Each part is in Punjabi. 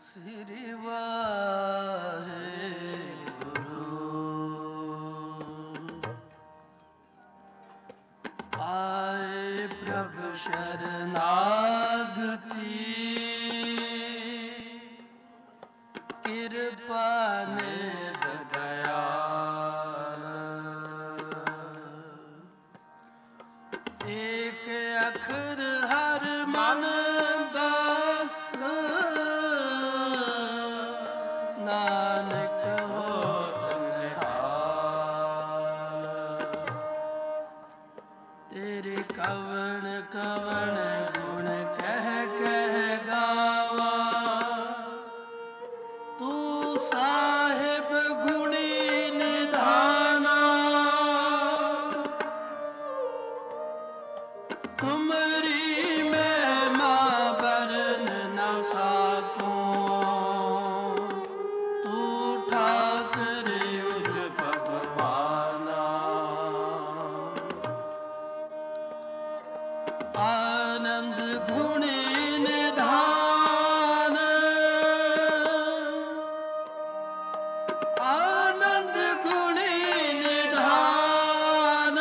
ਸ੍ਰੀ ਵਾਹਿਗੁਰੂ। ਆਏ ਪ੍ਰਭ ਸ਼ਰਨਾਗਤੀ, ਕਿਰਪਾ ਨਿਧ ਦਇਆਲ। ਏਕ ਅਖਰ ਹਰ ਮਨ ਬਸ, ਨਾਨਕ ਹੋਤ ਨਿਹਾਲ। ਤੇਰੇ ਕਵਣ ਕਵਣ ਗੁਣ ਕਹਿ ਕਹਿ ਗਾਵਾ, ਤੂੰ ਸਾਹਿਬ ਗੁਣੀ ਨਿਧਾਨਾ। ਤੁਮਰੀ ਮਹਿਮਾ ਬਰਨ ਨ ਸਾਕੂੰ, ਤੂੰ ਠਾਕੁਰ ਉਜ ਭਗਵਾਨਾ। ਆਨੰਦ ਗੁਣੀ ਨਿਧਾਨ, ਆਨੰਦ ਗੁਣੀ ਨਿਧਾਨ।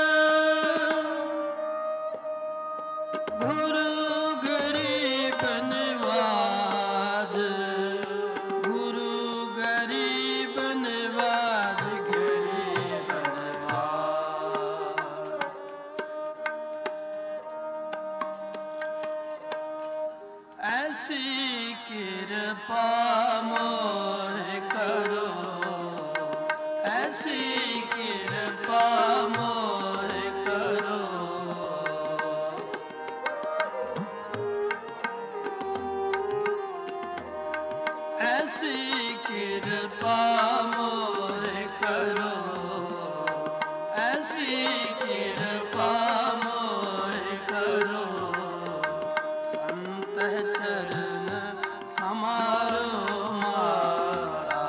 ਗੁਰੂ ਗਰੀਬ ਨਿਵਾਜ, ਗੁਰੂ ਗਰੀਬ ਨਿਵਾਜ, ਗਰੀਬ ਨਿਵਾਜ। ਐਸੀ ਕਿਰਪਾ ਮੋਹਿ ਕਰੋ, ਐਸੀ ਕਿਰਪਾ ਮੋਹਿ ਕਰੋ। ਐਸੀ ਕਿਰਪਾ ਮੋਹਿ ਕਰੋ, ਐਸੀ ਕਿਰਪਾ ਮੋਹਿ ਕਰੋ। ਸੰਤ ਚਰਨ ਹਮਾਰੋ ਮਾਤਾ,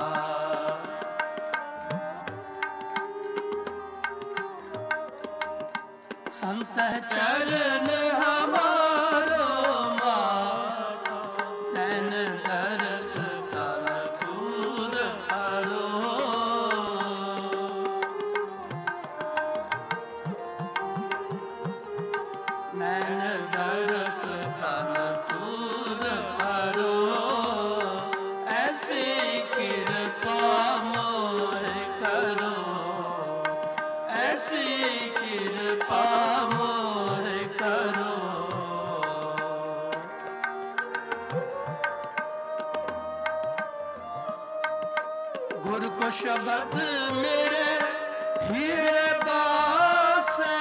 ਸੰਤ ਚਰਨ ਹਮਾਰੋ ਮਾਤਾ। ਨੈਣ ਦਰਸ ਤਨ ਤੂਰ ਹਰੋ, ਨੈਣ ਦਰਸ ਤਨ ਤੂਰ ਹਰੋ। ਐਸੀ ਕਿਰਪਾ ਮੋਹਿ ਕਰੋ, ਐਸੀ ਕਿਰਪਾ ਮੋਹਿ ਕਰੋ। ਗੁਰ ਕੋ ਸ਼ਬਦ ਮੇਰੇ ਹੀਰੇ ਬਾਸੇ,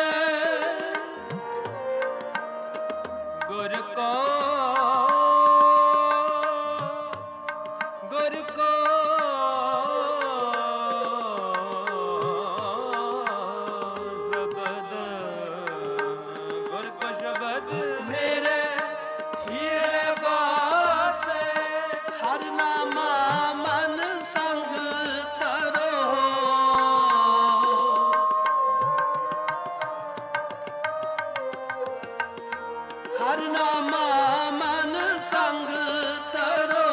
ਗੁਰ ਕੋ ਗੁਰ ਕੋ ਸ਼ਬਦ, ਗੁਰ ਕੋ ਸ਼ਬਦ ਮੇਰੇ ਹੀਰੇ ਬਾਸੇ। ਹਰ ਨਾਮਾ ਮਨ ਸੰਗ ਤਰੋ, ਹਰ ਨਾਮਾ ਮਨ ਸੰਗ ਤਰੋ।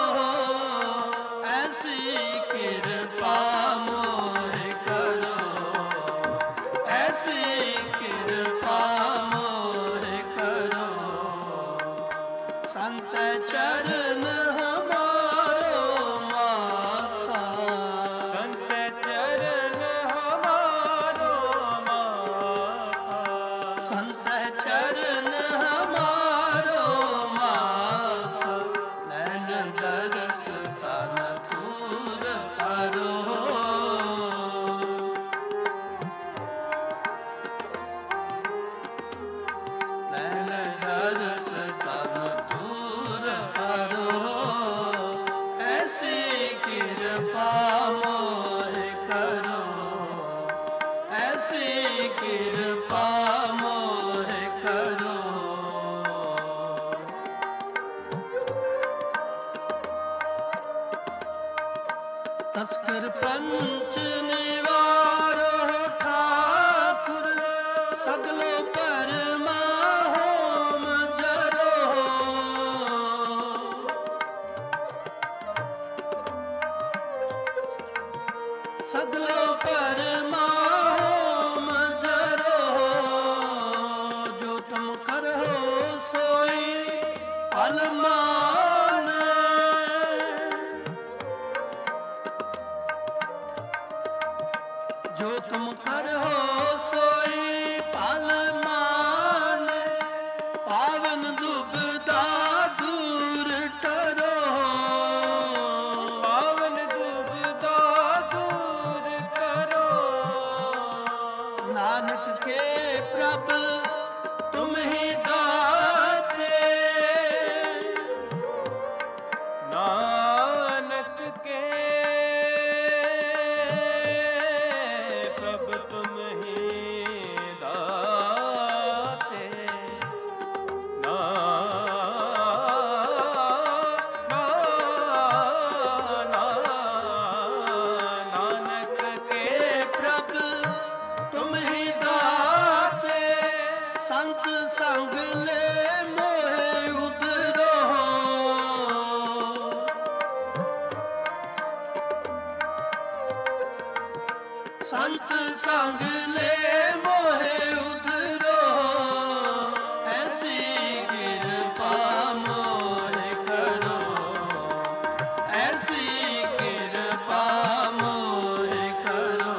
ਐਸੀ ਕਿਰਪਾ ਮੋਹਿ ਕਰੋ, ਐਸੀ ਕਿਰਪਾ ਮੋਹਿ ਕਰੋ। ਸੰਤ ਚਰਨ ਹਮਾਰੋ ਮਾਤਾ, ਸੰਤ ਚਰਨ ਹਮਾਰੋ ਮਾਤਾ। ਸੰਤ ਚਰਨ ਹਮਾਰੋ ਮਾਤਾ। ਨੈਣ ਦਰਸ ਤਨ ਤੂਰ ਹਰੋ, ਨੈਣ ਦਰਸ ਤਨ ਤੂਰ ਹਰੋ। ਐਸੀ ਕਿਰਪਾ ਮੋਹਿ ਕਰੋ, ਐਸੀ ਕਿਰਪਾ ਮੋਹਿ ਕਰੋ। ਤਸਕਰ ਪੰਚ ਨਿਵਾਰੋ ਠਾਕੁਰ, ਸਗਲੋ ਪਰਮਾ ਹੋਮ ਜਰੋ। ਸਗਲੋ ਪਰਮਾ ਹੋਮ ਜਰੋ, ਜੋ ਤੁਮ ਕਰੋ ਸੋਈ ਫਲ ਮਾਨੈ। ਜੋ ਤੁਮ ਕਰੋ ਸੋਈ ਫਲ ਮਾਨੈ, ਪਾਵਨ ਦੁਬਦਾ ਦੂਰ ਟਰੋ, ਪਾਵਨ ਦੁਬਦਾ ਦੂਰ ਕਰੋ। ਨਾਨਕ ਕੇ ਪ੍ਰਭ ਤੁਮ ਹੀ ਦਾਤੇ, ਨਾਨਕ ਕੇ ਪ੍ਰਭ ਤੁਮ ਹੀ ਦਾਤੇ। ਨਾਨਕ ਕੇ ਪ੍ਰਭ ਤੁਮ ਹੀ ਦਾਤੇ, ਸੰਤ ਸੰਗ ਲੈ ਮੋਹਿ ਉਦਰੋ, ਸੰਤ ਸੰਗ ਲੈ ਮੋਹਿ ਉਦਰੋ, ਐਸੀ ਕਿਰਪਾ ਮੋਹਿ ਕਰੋ, ਐਸੀ ਕਿਰਪਾ ਮੋਹਿ ਕਰੋ।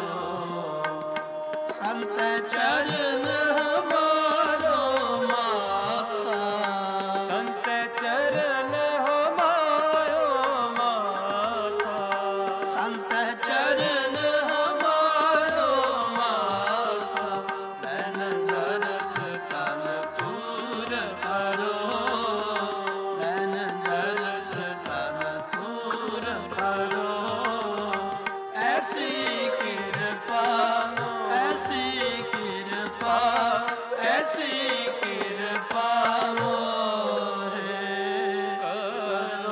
ਸੰਤ ਚਰਨ ਹਮਾਰੋ ਮਾਥਾ, ਸੰਤ ਚਰਨ ਹਮਾਰੋ ਮਾਥਾ। ਸੰਤ ਚਰਨ ਹਮਾਰੋ ਮਾਥਾ, ਲੈਨ ਦਰਸ ਤਨ ਤੂਰ ਕਰੋ, ਲੈਨ ਦਰਸ ਤਨ ਤੂਰ ਕਰੋ। ਐਸੀ ਕਿਰਪਾ, ਐਸੀ ਕਿਰਪਾ, ਐਸੀ ਕਿਰਪਾ ਮੋਹਿ ਕਰੋ।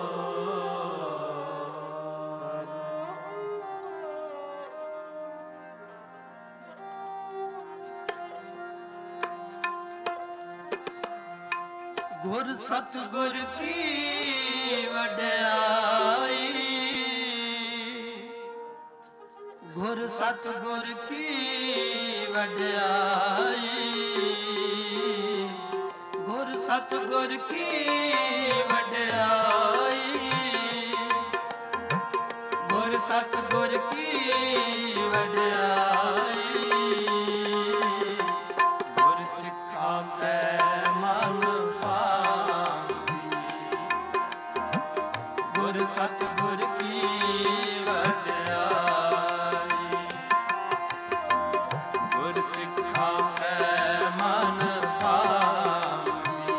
ਗੁਰ ਸਤਿਗੁਰ ਕੀ ਵਡਿਆਈ, ਗੁਰ ਸਤਿਗੁਰ ਕੀ ਵਡਿਆਈ, ਗੁਰ ਸਤਿਗੁਰ ਕੀ ਵਡਿਆਈ, ਗੁਰ ਸਤਿਗੁਰ ਕੀ ਵਡਿਆਈ। ਗੁਰ ਸਿੱਖਾ ਕੈ ਮਨ ਭਾਵੀ, ਗੁਰ ਸਤਿਗੁਰ ਕੀ ਵਡਿਆਈ, ਗੁਰ ਸਿੱਖਾ ਕੈ ਮਨ ਭਾਵੀ,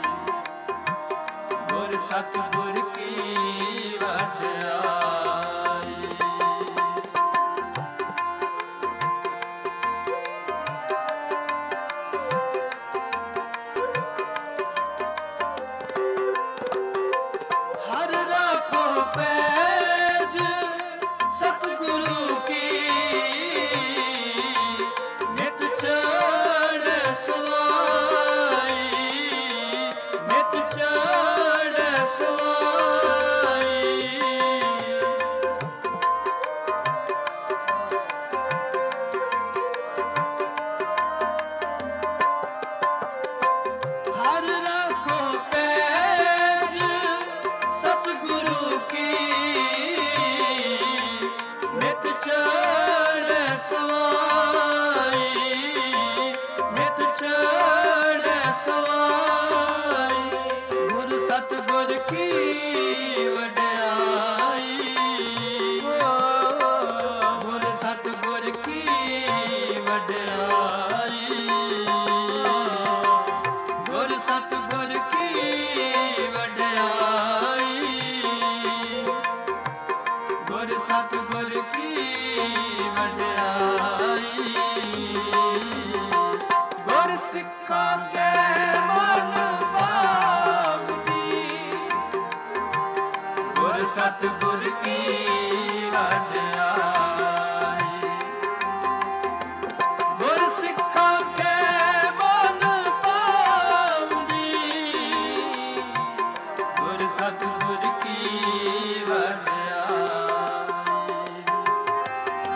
ਗੁਰ ਸਤਿਗੁਰ ਕੀ ਵਡਿਆਈ। ਹਰ ਰਾਖੋ ਪੈਜ ਸਤਿਗੁਰੂ ਕੀ, ਨਿਤ ਚੜ੍ਹ ਸਵਾਈ, ਨਿਤ ਚੜ੍ਹ ਸਵਾਈ। ਹਰ ਰਾਖੋ ਪੈਜ ਸਤਿਗੁਰੂ ਕੀ, ਨਿਤ ਚੜ੍ਹ ਸਵਾਈ, ਨਿਤ ਚੜ੍ਹ ਸਵਾਈ। ਗੁਰ ਸਤਿਗੁਰ ਕੀ ਵਡਿਆਈ, ਗੁਰ ਸਤਿਗੁਰ ਕੀ ਵਡਿਆਈ, ਗੁਰ ਸਤਿਗੁਰ ਕੀ ਵਡਿਆਈ, ਗੁਰ ਸਤਿਗੁਰ ਕੀ ਵਡਿਆਈ। ਗੁਰ ਸਿੱਖਾ ਕੈ ਮਨ ਭਾਵਦੀ, ਗੁਰ ਸਤਿਗੁਰ ਕੀ ਵਡਿਆਈ। ਗੁਰ ਸਿੱਖਾ ਕੈ ਮਨ ਭਾਵਦੀ, ਗੁਰ ਸਤਿਗੁਰ ਕੀ ਵਡਿਆਈ।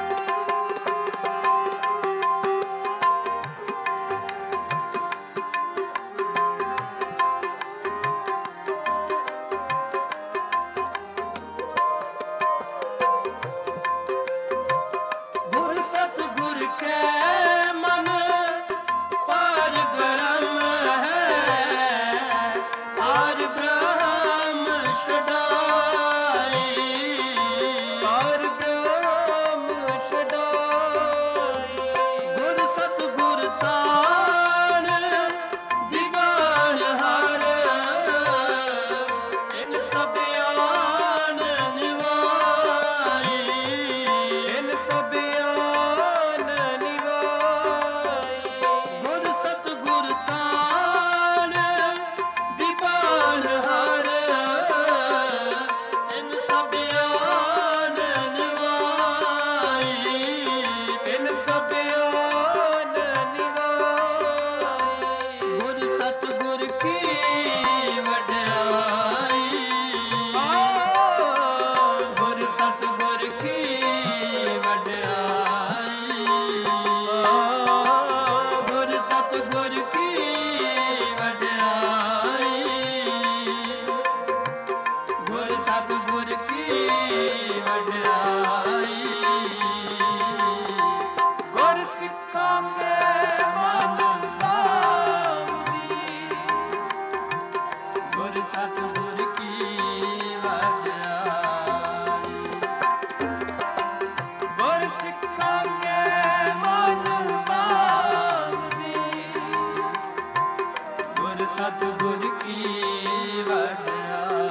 ਗੁਰ ਸਤਿਗੁਰ ਕੀ ਵਡਿਆਈ।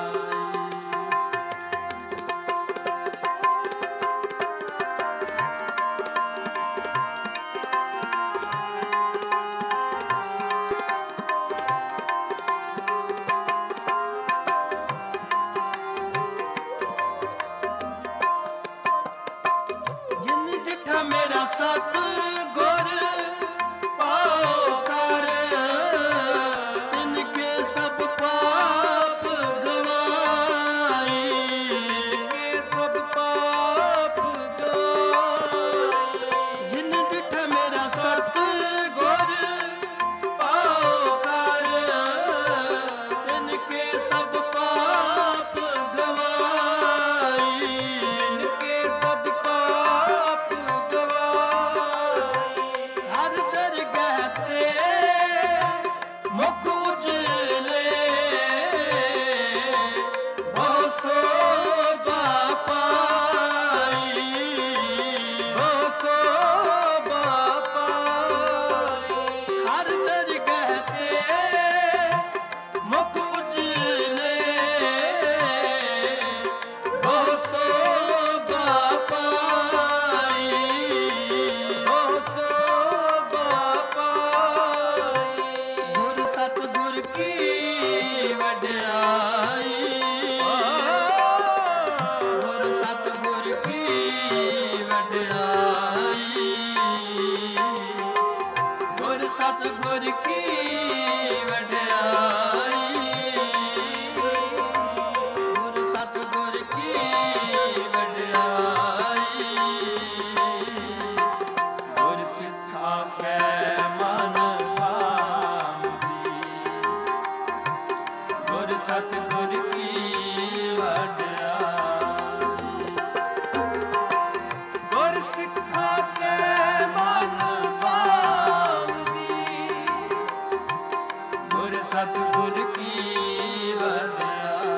ਜਿਨ ਡਿਠਾ ਮੇਰਾ ਸਤਿਗੁਰ ਪਾਉ ਕਰ, ਤਿਨ ਕੇ ਸਭ ਪਾਪ ਗਵਾਈ। ਕੇ ਸਭ ਪਾਪ ਗਵਾਈ। ਜਿਨ ਡਿਠਾ ਮੇਰਾ ਸਤਿਗੁਰ ਪਾਉ ਕਰ, ਤਿਨ ਕੇ ਸਭ ਪਾਪ ਗਵਾਈ। ਕੇ ਸਭ ਪਾਪ ਗਵਾਈ। ਹਰ ਦਰਗਾਹ ਤੇ ਮੁਖ ਉਜਲੇ, ਬਹੁ ਸੋਭਾ ਪਾਈ। ਬਹੁ ਸੋਭਾ ਪਾਈ। ਹਰ ਦਰਗਾਹ ਤੇ ਮੁਖ ਉਜਲੇ, ਬਹੁ ਸੋਭਾ ਪਾਈ। ਬਹੁ ਸੋਭਾ ਪਾਈ। ਗੁਰ ਸਤਿਗੁਰ ਕੀ ਵਡਿਆਈ। ਗੁਰ ਸਤਿਗੁਰ ਕੀ ਵਡਿਆਈ। ਗੁਰ ਸਤਿਗੁਰ ਕੀ ਵਡਿਆਈ। ਗੁਰ ਸਤਿਗੁਰ ਕੀ ਵਡਿਆਈ। ਗੁਰ ਸਿੱਖਾ ਕੈ ਮਨ ਭਾਉਂਦੀ। ਗੁਰ ਸਤਿਗੁਰ ਕੀ ਵਡਿਆਈ। ਗੁਰ ਸਿੱਖਾ ਕੇ ਮਨ ਭਾਉਂਦੀ। ਗੁਰ ਸਤਿਗੁਰ ਕੀ ਵਡਿਆਈ।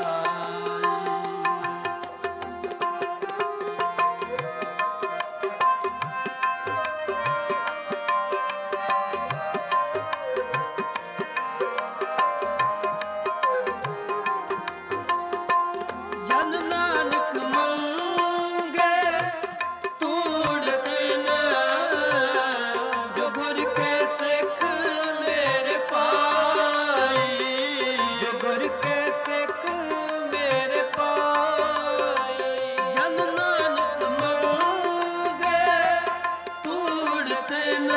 ਜਨ ਨਾਨਕ ਮੰਗੇ ਤੂੜ ਤਿਨ, ਜੋ ਗੁਰ ਕੇ ਸਿੱਖ ਮੇਰੇ ਪਾਈ। ਜੋ ਗੁਰ ਕੇ ਸਿੱਖ ਮੇਰੇ ਪਾਈ। ਜਨ ਨਾਨਕ ਮੰਗੇ ਤੂੜ ਤਿਨ,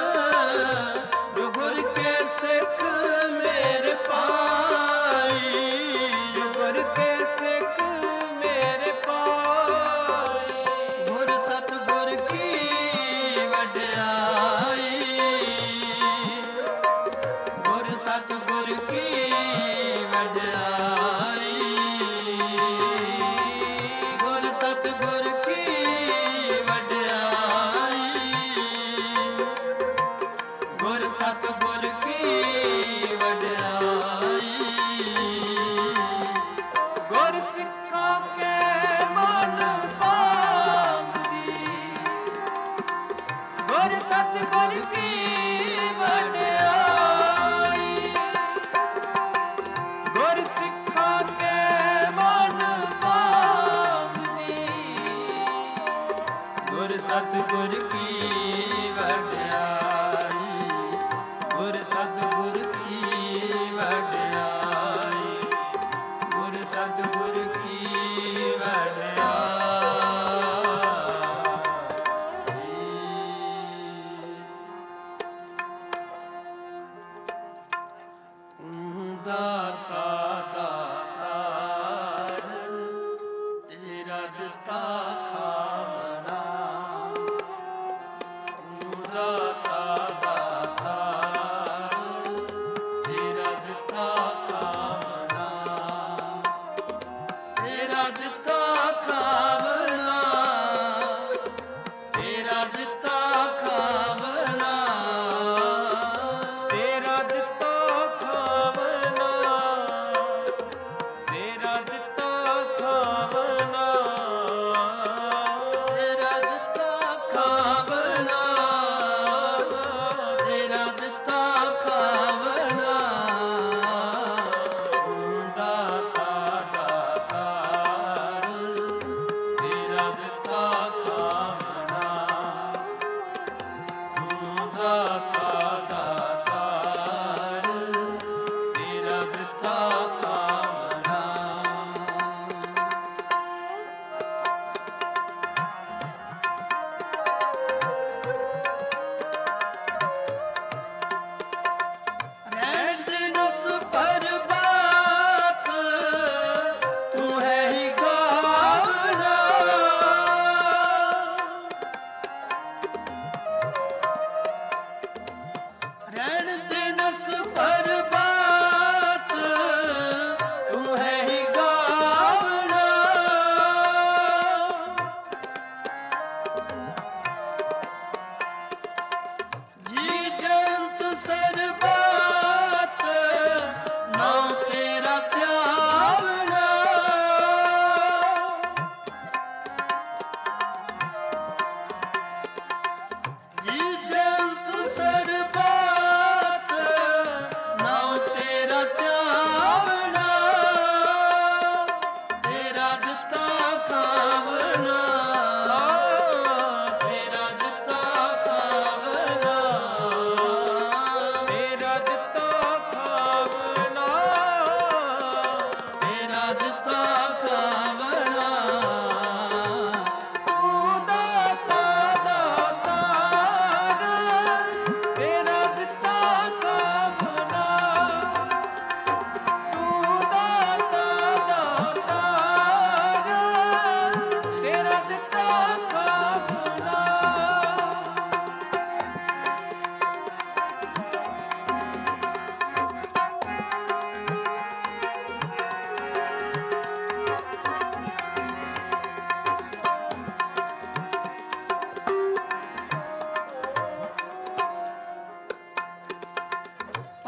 ਜੋ ਗੁਰ ਕੇ ਸਿੱਖ ਮੇਰੇ ਪਾਈ। ਜੋ ਗੁਰ ਕੇ ਸਿੱਖ ਮੇਰੇ ਪਾਈ। ਗੁਰ ਸਤਿਗੁਰ ਕੀ ਵਡਿਆਈ। ਗੁਰ ਸਤਿਗੁਰ ਕੀ ਵਡਿਆਈ। ਗੁਰ ਸਤਿਗੁਰ ਕੀ ਵਡਿਆਈ। ਗੁਰ ਸਤਿਗੁਰ ਕੀ ਵਡਿਆਈ। ਗੁਰ ਸਿੱਖਾ ਕੇ ਮਨ ਭਾਉਂਦੀ। ਗੁਰ ਸਤਿਗੁਰ ਕੀ ਵਡਿਆਈ। ਗੁਰ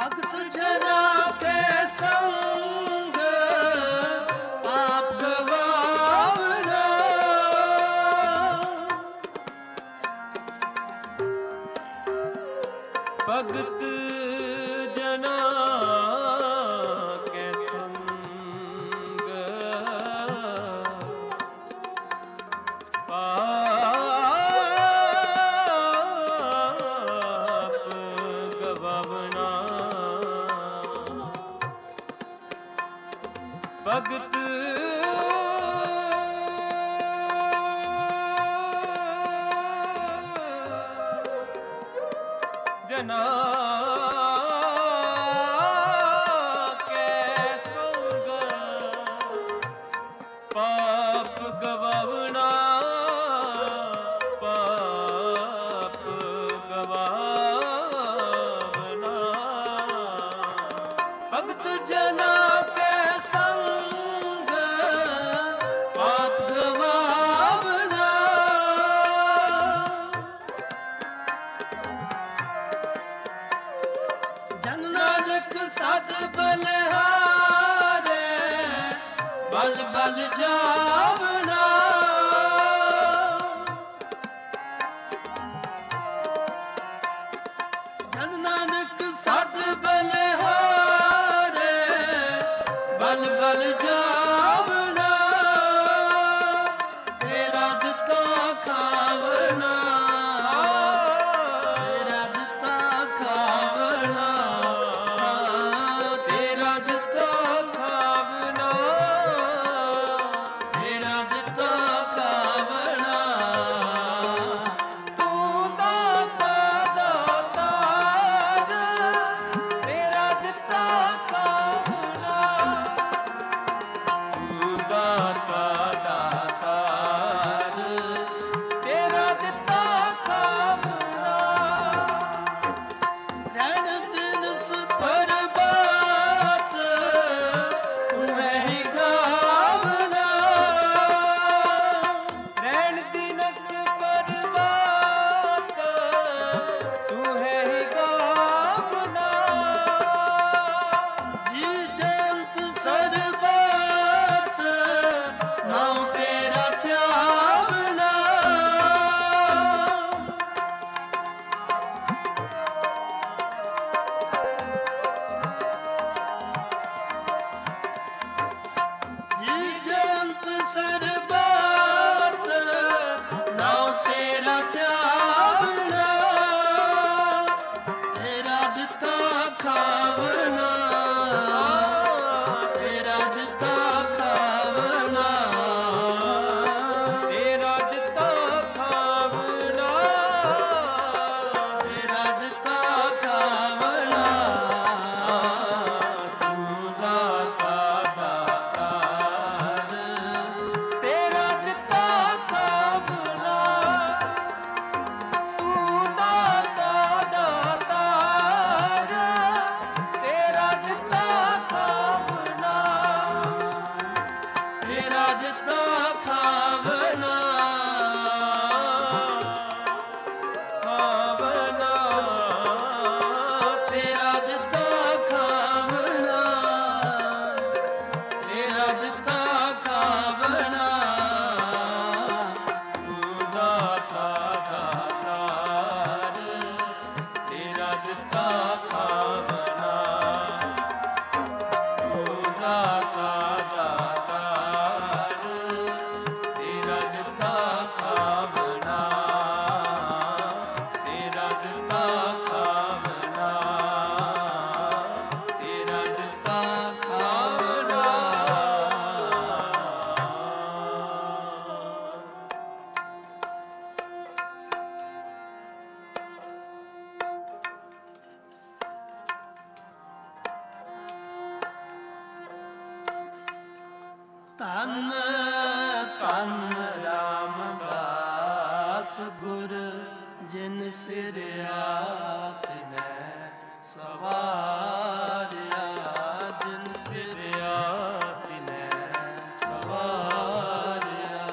ਭਗਤ ਜਨਾ ਕੇ ਸੰਗ ਆਪ ਗਵਾਵਣਾ। ਭਗਤ ਜਨਾ ਕੇ ਸੰਗ ਆਪ ਗਵਾਵਣਾ। ਭਗਤ ਜਨਾ ਕੇ ਸੰਗ ਪਾਪ ਗਵਾਵਣਾ। ਪਾਪ ਗਵਾਵਣਾ। ਭਗਤ ਜਨਾ ਕੇ ਸੰਗ ਪਾਪ ਗਵਾਵਣਾ। ਜਨ ਨਾਨਕ ਸਦ ਬਲਿਹਾਰੇ ਬਲ ਬਲ ਜਾਵਣਾ। ਜਨ ਨਾਨਕ ਸਦ ਬਲਿਹਾਰੇ ਬਲ ਬਲ ਜਾਵਣਾ। ਤੇਰਾ ਦਿੱਤਾ ਖਾਵਣਾ। ਤੇਰਾ ਦਿੱਤਾ ਖਾਵਣਾ। ਤੇਰਾ ਦਿੱਤਾ ਖਾਵਣਾ। ਤੇਰਾ ਦਿੱਤਾ ਖਾਵਣਾ। ਤੂੰ ਦਾਤਾ ਦਾਤਾਰ ਤੇਰਾ ਦਿੱਤਾ ਖਾਵਣਾ। ਤੂੰ ਦਾਤਾ ਦਾਤਾਰ ਤੇਰਾ ਦਿੱਤਾ ਖਾਵਣਾ। ਰਹਿਣ ਦਿਨ ਸੁਪਰਬਾਤ ਤੂੰ ਹੈ ਹੀ ਗਾਵਣਾ। ਰਹਿਣ ਦਿਨ ਸੁਪਰਬਾਤ ਤੂੰ ਹੈ ਹੀ ਗਾਵਣਾ। ਜੀ ਜੰਤ ਸਰਬਤ ਨਾਉ ਤੇਰਾ ਧਿਆਵਣਾ। ਜੀ ਜੰਤ ਸਰਬਤ ਨਾਉ ਤੇਰਾ ਧਿਆਵਣਾ। ਤੇਰਾ ਦਿੱਤਾ ਖਾਵਣਾ। ਤੇਰਾ ਦਿੱਤਾ ਖਾਵਣਾ। ਤੇਰਾ ਦਿੱਤਾ ਖਾਵਣਾ। ਤੇਰਾ ਦਿੱਤਾ ਖਾਵਣਾ। ਤੂੰ ਦਾਤਾ ਦਾਤਾਰ ਤੇਰਾ ਦਿੱਤਾ ਖਾਵਣਾ। ਤੂੰ ਦਾਤਾ ਦਾਤਾਰ ਤੇਰਾ ਦਿੱਤਾ ਖਾਵਣਾ। ਤੇਰਾ ਦਿੱਤਾ ਖਾਵਣਾ। ਖਾਵਣਾ। ਤੇਰਾ ਦਿੱਤਾ ਖਾਵਣਾ। ਤੇਰਾ ਦਿੱਤਾ ਖਾਵਣਾ। ਤੂੰ ਦਾਤਾ ਦਾਤਾਰ ਤੇਰਾ ਦਿੱਤਾ ਖਾਵਣਾ। ਤੂੰ ਦਾਤਾ ਦਾਤਾਰ ਤੇਰਾ ਦਿੱਤਾ ਖਾਵਣਾ। ਤੇਰਾ ਦਿੱਤਾ ਖਾਵਣਾ। ਤੇਰਾ ਦਿੱਤਾ ਖਾਵਣਾ। ਧੰਨ ਧੰਨ ਰਾਮਦਾਸ ਗੁਰ ਜਿਨ ਸਿਰਿਆ ਤਿਨੈ ਸਵਾਰਿਆ। ਜਿਨ ਸਿਰਿਆ ਤਿਨੈ ਸਵਾਰਿਆ।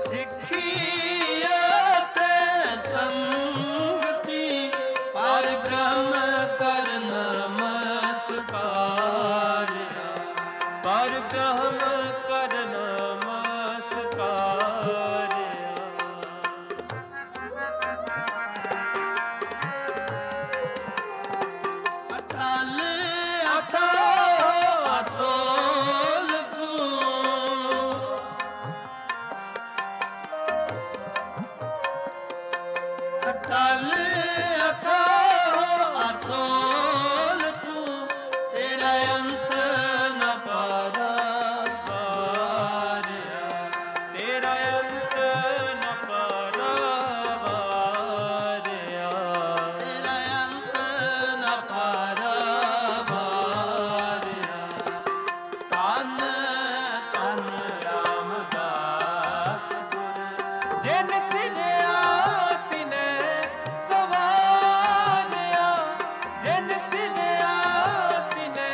ਸਿੱਖੀਆ ਤੇ ਸੰਗਤੀ ਪਰ ਬ੍ਰਹਮ ਕਰ ਨਮਸਕਾਰ ਪਰ ਬ੍ਰਹਮ ਕਰ ਨਮਸਕਾਰ ਅਟਲ ਅਥਾ ਅਤੋਲ ਤੂੰ ਅਟਲ ਅਥਾ ਅਤੋਲ ਤੂੰ ਤੇਰਾ ਅੰਤ ਨ ਪਾਰਾਵਾਰਿਆ ਤੇਰਾ ਅੰਤ ਨ ਪਾਰਾਵਾਰਿਆ ਤੇਰਾ ਅੰਤ ਨ ਪਾਰਾਵਾਰਿਆ ਧੰਨ ਧੰਨ ਰਾਮਦਾਸ ਗੁਰ ਜਿਨ ਸਿਰਿਆ ਤਿਨੈ ਸਵਾਰਿਆ ਜਿਨ ਸਿਰਿਆ ਤਿਨੈ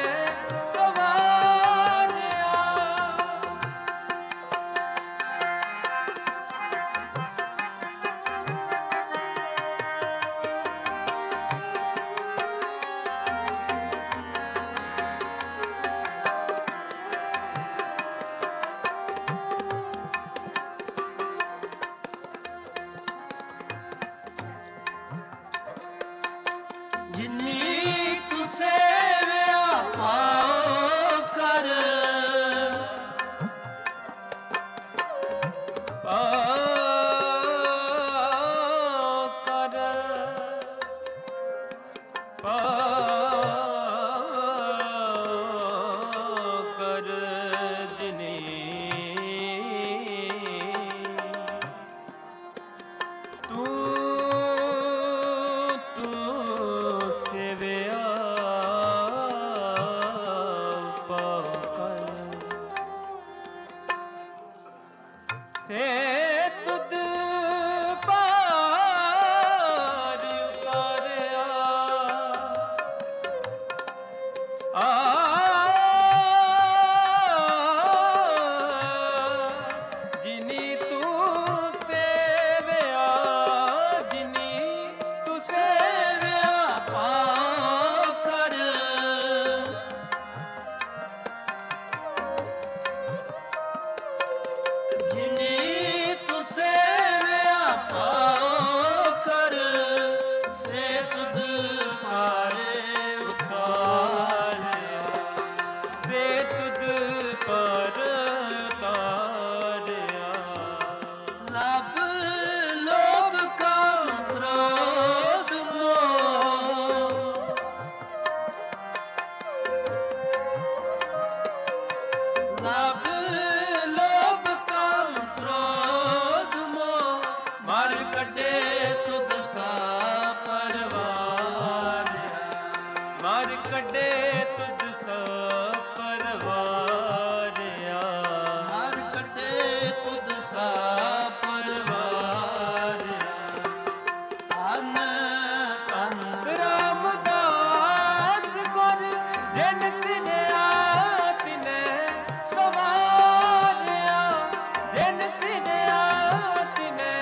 ਸਵਾਰਿਆ ਜਿਨੀ ਤੂੰ ਸੇਵਿਆ ਪਾਉ ਕਰ ਪਾਉ ਕਰ ਪਾਉ ਕਰ ਜਿਨੀ ਤੂੰ ਸੇਵਿਆ ਪਾਉ ਕਰ ਸੇ ਤੁਧ ਪਾਰ ਉਤਾਰਿਆ ਜਿਨੀ ਤੂੰ ਸੇਵਿਆ ਜਿਨੀ ਤੂੰ ਸੇਵਿਆ ਪਾਉ ਕਰ ਜਿਨੀ ਤੂੰ ਸੇਵਿਆ ਪਾਉ ਕਰ ਸੇ ਤੁਧ ਪਾਰੇ ਉਤਾਰਿਆ ਸੇ ਤੁਧ ਪਰ ਉਤਾਰਿਆ ਲਭ ਲੋਭ ਕਾਮ ਕ੍ਰੋਧ ਮੋਹ ਲਭ ਲੋਭ ਕਾਮ ਕ੍ਰੋਧ ਮੋਹ ਮਰ ਕੱਢੇ ਤੁਧ ਸਾ ਪਰਵਾਰਿਆ ਮਰ ਕੱਢੇ ਤੁਧ ਸਾ ਪਰਵਾਰਿਆ ਮਰ ਕੱਢੇ ਤੁਧ ਸਾ ਪਰਵਾਰਿਆ ਧੰਨ ਧੰਨ ਰਾਮਦਾਸ ਗੁਰ ਜਿਨ ਸਿਰਿਆ ਤਿਨੈ ਸਵਾਰਿਆ ਜਿਨ ਸਿਰਿਆ ਤਿਨੈ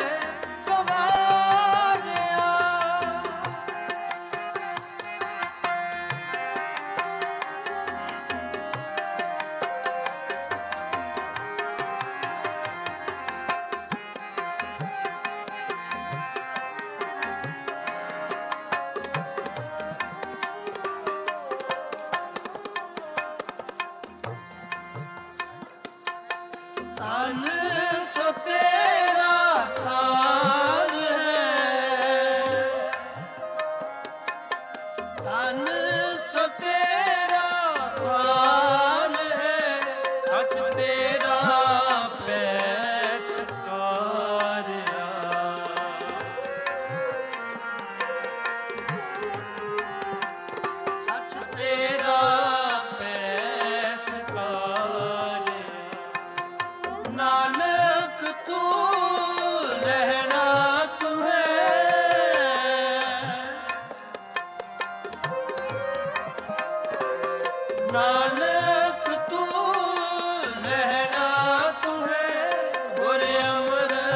ਸਵਾਰਿਆ ਧਨ ਸੋ ਤੇਰਾ ਥਾਨ ਹੈ ਧਨ ਸੋ ਤੇਰਾ ਥਾਨ ਹੈ ਸਚ ਤੇਰਾ ਪੈਸ ਸਾਰਿਆ ਸਚ ਤੇਰਾ ਪੈਸ ਸਾਰਿਆ ਨਾਨਕ ਤੂੰ ਰਹਿਣਾ ਤੂੰ ਹੈ ਨਾਨਕ ਤੂੰ ਰਹਿਣਾ ਤੂੰ ਹੈ ਗੁਰ ਅੰਮ੍ਰਿਤ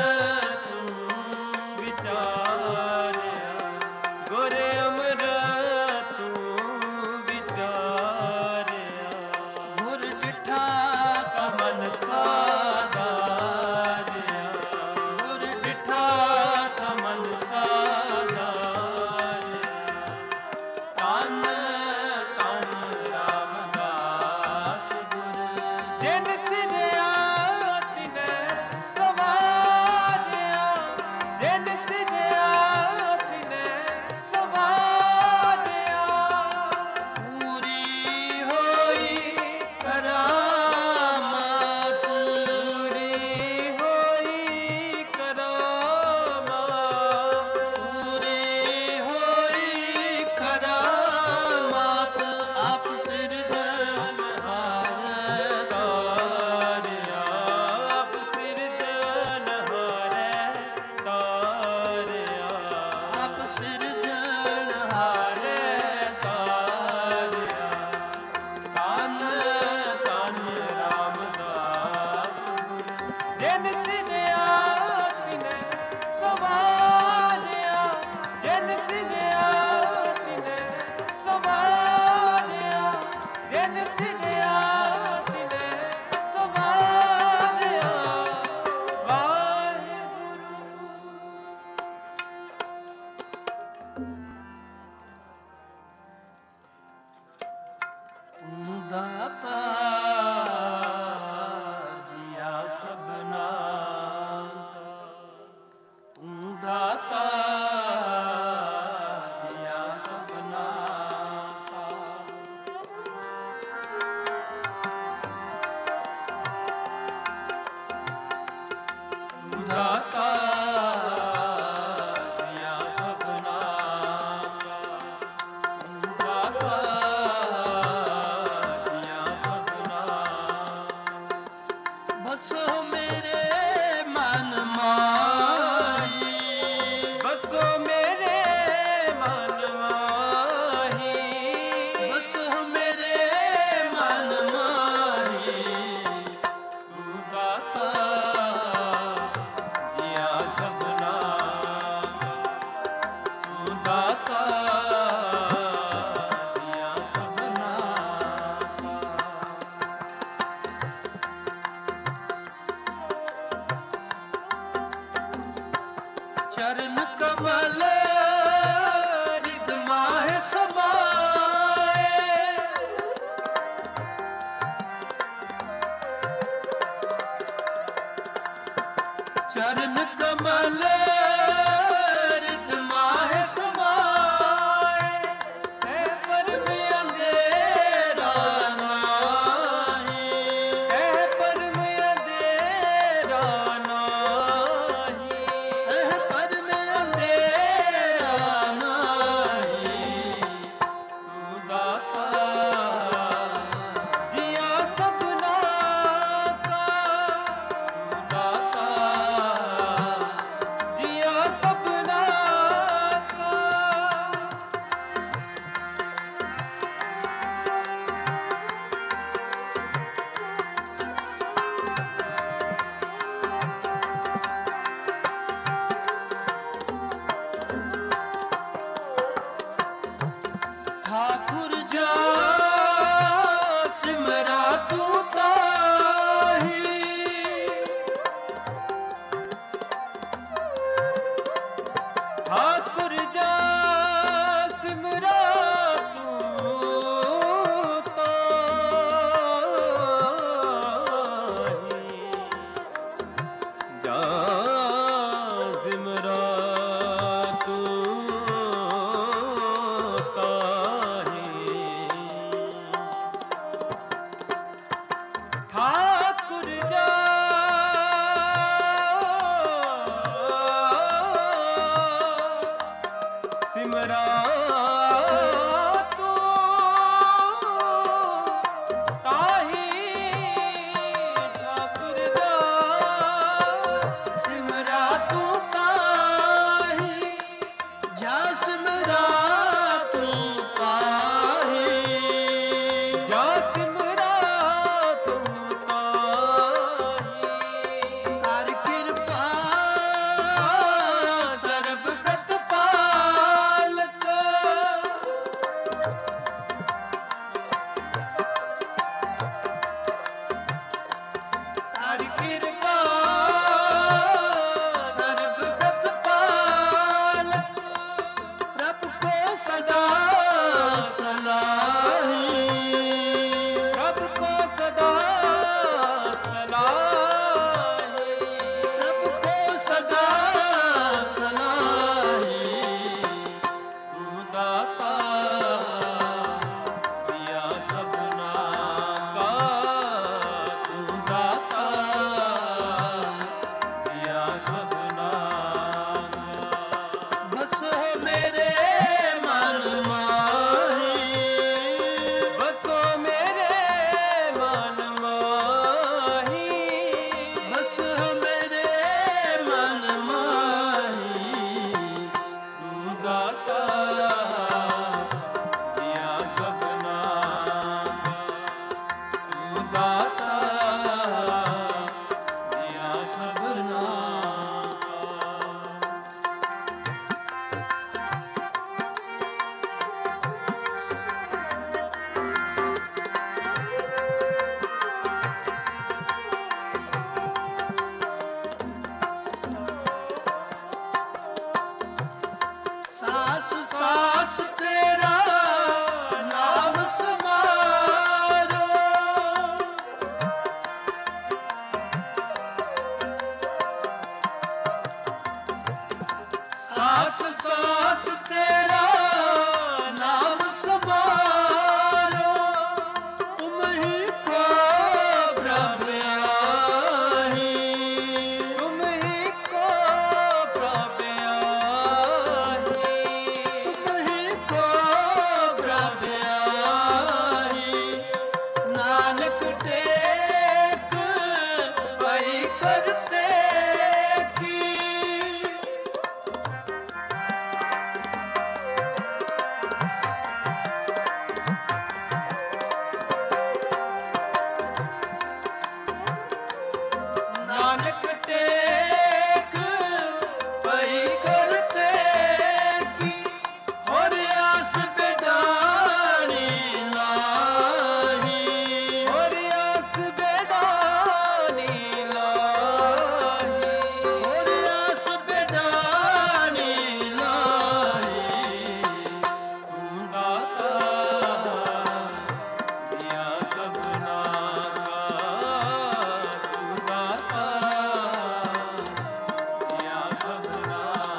ਜਿਨ ਸਿਰਿਆ ਤਿਨੇ ਸਵਾਰਿਆ, ਜਿਨ ਸਿਰਿਆ ਤਿਨੇ ਸਵਾਰਿਆ, ਜਿਨ ਸਿਰਿਆ ਤਿਨੇ ਸਵਾਰਿਆ। ਵਾਹਿਗੁਰੂ ਤੂੰ ਦਾਤਾ ਜੀਆ ਸਭਨਾ ਦਾ, ਤੂੰ ਦਾਤਾ ਜੀਆ ਸਭਨਾ ਦਾ। ਤੂੰ ਦਾਤਾ ਜੀਆ ਸਭਨਾ ਦਾ, ਤੂੰ ਦਾਤਾ ਜੀਆ ਸਭਨਾ। ਬਸੋ ਮੇਰੇ ਮਨ ਮਾਹੀ, ਬਸੋ ਮੇਰੇ ਮਨ ਮਾਹੀ, ਬਸੋ ਮੇਰੇ ਮਨ ਮਾਹੀ। ਤੂੰ ਦਾਤਾ ਜੀਆ ਸਭਨਾ, ਤੂੰ ਦਾਤਾ ਜੀਆ ਸਭਨਾ। ਚਰਨ ਕਮਲ ਰਿਦ ਮਾਹਿ ਸਮਾਏ, ਚਰਨ ਕਮਲ ਰਿਦ ਮਾਹਿ ਸਮਾਏ। ਹੈ ਪਰਮ ਅੰਧੇਰਾ ਨਾਹੀ, ਹੈ ਪਰਮ ਅੰਧੇਰਾ ਨਾਹੀ, ਹੈ ਪਰਮ ਅੰਧੇਰਾ ਨਾਹੀ। ਤੂੰ ਦਾਤਾ ਜੀਆ ਸਭਨਾ ਦਾ, ਤੂੰ ਦਾਤਾ ਜੀਆ ਸਭਨਾ ਦਾ। ਠਾਕੁਰ ਜਾ ਸਿਮਰਾ ਤੂੰ ਤਾਹੀ, ਠਾਕੁਰ ਜਾ ਸਿਮਰਾ ਤੂੰ ਤਾਹੀ, ਜਾ ਸਿਮਰਾ ਤੂੰ ਤਾਹੀ। ਠਾਕੁਰ ਜਾ ਸਿਮਰਾ ਤੂੰ ਤਾਹੀ, ਠਾਕੁਰ ਜਾ ਸਿਮਰਾ ਸਾਸ ਸਾਸ ਤੇਰਾ ਨਾਮ ਸਮਾਰੋ ਤੁਮ ਹੀ ਕੋ ਪ੍ਰਭ ਆਹੀ ਤੁਮ ਹੀ ਕੋ ਪ੍ਰਭ ਆਹੀ ਤੁਮ ਹੀ ਕੋ ਪ੍ਰਭ ਆਹੀ ਨਾਨਕ ਟੇਕ ਪਈ ਕਰਤੇ ਕੀ ਨਾਨਕ ਟੇਕ ਪਈ ਕਰਤੇ ਕੀ ਹੋਰ ਆਸ ਬਿਡਾਣੀ ਲਾਹੀ ਹੋਰ ਆਸ ਬਿਡਾਣੀ ਲਾਹੀ ਹੋਰ ਆਸ ਬਿਡਾਣੀ ਲਾਹੀ ਤੂੰ ਦਾਤਾ ਦਿਆ ਸਭਨਾ ਤੂੰ ਦਾਤਾ ਦਿਆ ਸਭਨਾ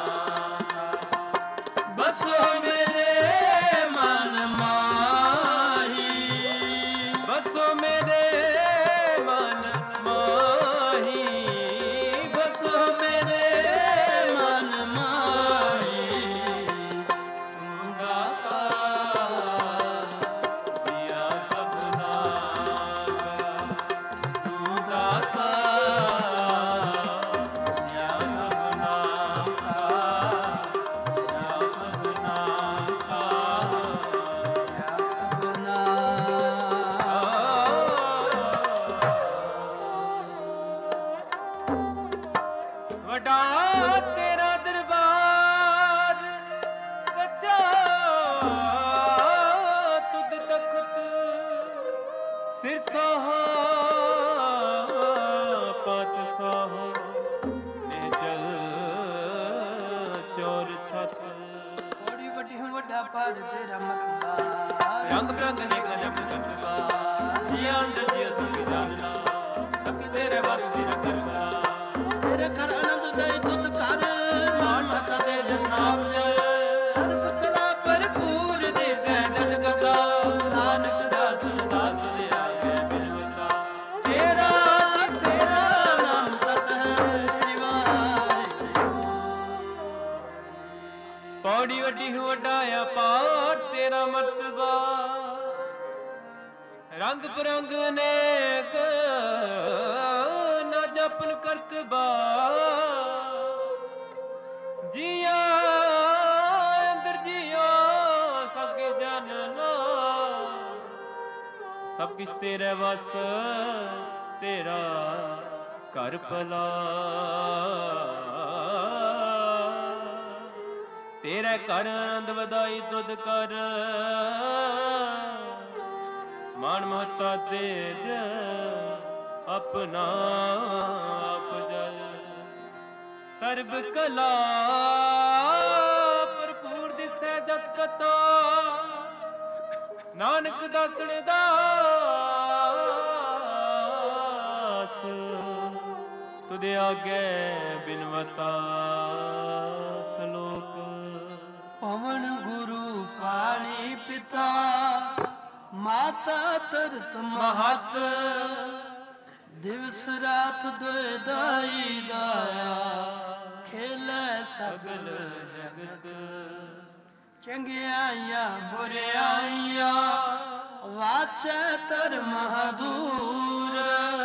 ਬਸੋ ਮੇਰੇ ਮਨ ਮਾਹੀ ਬਸੋ ਮੇਰੇ ਮਨ ਮਾਹੀ ਬਸੋ ਮੇਰੇ ਮਨ ਮਾਹੀ ਤੂੰ ਦਾਤਾ ਦਿਆ ਸਭਨਾ ਤੂੰ ਦਾਤਾ ਦਿਆ ਸਭਨਾ ਦਿਆ ਸਭਨਾ ਦਿਆ ਸਭਨਾ ਵੱਡਾ ਤੇਰਾ ਦਰਬਾਰ ਸੱਚਾ ਤੁਧ ਤਖਤ ਸਿਰ ਸਾਹਾ ਪਤ ਸਾਹਾ ਨਿਜਲ ਚੋਰ ਛਤ ਬੜੀ ਵੱਡੀ ਵੱਡਾ ਪਰ ਤੇਰਾ ਮਤਬਾ ਰੰਗ ਬਰੰਗ ਦੇ ਗਜਬ ਕਰਵਾ ਜੀਆਂ ਜੀਆ ਸੰਗ ਜਾਨਣਾ ਸਭ ਤੇਰੇ ਵਸ ਦੀ ਕਰਵਾ ਤੇਰੇ ਘਰ ਆਨੰਦ ਦੇ ਤੁਧ ਕਰ ਮਾਨ ਮਤਾ ਦੇ ਜਨਾਬ ਜਲ ਸਰਬ ਕਲਾ ਭਰਪੂਰ ਦੇ ਸਹਿਜ ਕਥਾ ਨਾਨਕ ਦਾਸ ਦਾਸ ਦੇ ਆਗੇ ਬਿਰਵਤਾ ਤੇਰਾ ਤੇਰਾ ਨਾਮ ਸਤ ਹੈ ਸ੍ਰੀ ਵਾਹਿਗੁਰੂ ਪੌੜੀ ਵੱਡੀ ਵੱਡਾ ਅਪਾਰ ਤੇਰਾ ਮਰਤਬਾ ਰੰਗ ਬਰੰਗ ਅਨੇਕ ਨਾ ਜਪਨ ਕਰਤਬਾ ਜੀਆ ਅੰਦਰ ਜੀਆ ਸਭ ਕੇ ਜਾਨਣਾ ਸਭ ਕਿਛ ਤੇਰੇ ਵਸ ਤੇਰਾ ਘਰ ਭਲਾ ਤੇਰੇ ਘਰ ਆਨੰਦ ਵਧਾਈ ਤੁਧ ਕਰ ਮਾਨ ਮਹਤਾ ਤੇਜ ਆਪਣਾ ਆਪ ਜਲ ਸਰਬ ਕਲਾ ਭਰਪੂਰ ਦਿਸੈ ਜਤ ਕਤਾ ਨਾਨਕ ਦਾਸਣ ਦਾਸ ਤੁਧ ਆਗੇ ਬਿਨਵਤਾ ਸਲੋਕ ਪਵਨ ਗੁਰੂ ਪਾਣੀ ਪਿਤਾ ਮਾਤਾ ਤਰਤ ਮਹਤ ਦਿਵਸ ਰਾਤ ਦੁਇ ਦਾਈ ਦਾਇਆ ਖੇਲੇ ਸਗਲ ਜਗਤ ਚੰਗਿਆਈਆਂ ਬੁਰਿਆਈਆਂ ਵਾਚੈ ਧਰਮ ਦੂਰ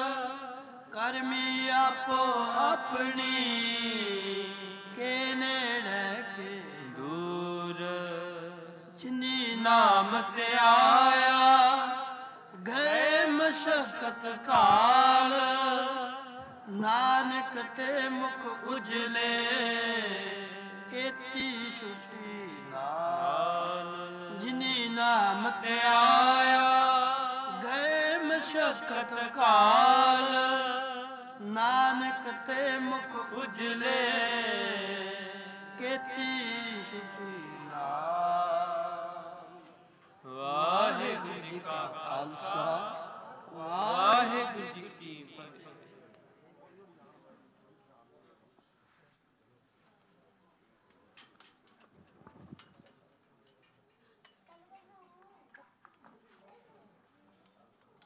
ਕਰਮੀ ਆਪੋ ਆਪਣੀ ਕੇ ਨੇੜੇ ਕੇ ਦੂਰ ਜਿਨੀ ਨਾਮ ਤੇ ਆਇਆ ਗਏ ਮਸ਼ਕਤ ਕਾਲ ਨਾਨਕ ਤੇ ਮੁਖ ਉਜਲੇ ਏਤੀ ਛੁਟੀ ਨਾਲ ਜਿਨੀ ਨਾਮ ਤੇ ਆਇਆ ਗਏ ਮਸ਼ਕਤ ਕਾਲ ਨਾਨਕ ਤੇ ਮੁਖ ਉਜਲੇ